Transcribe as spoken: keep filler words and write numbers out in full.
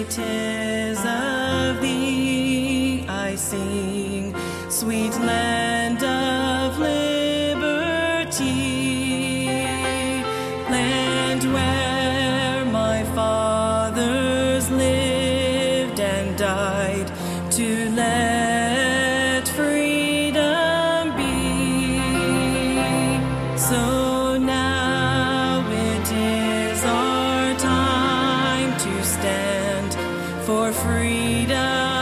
it is of thee I sing, sweet land of liberty, land where my fathers lived and died to let freedom be. So now it is our time to stand for freedom.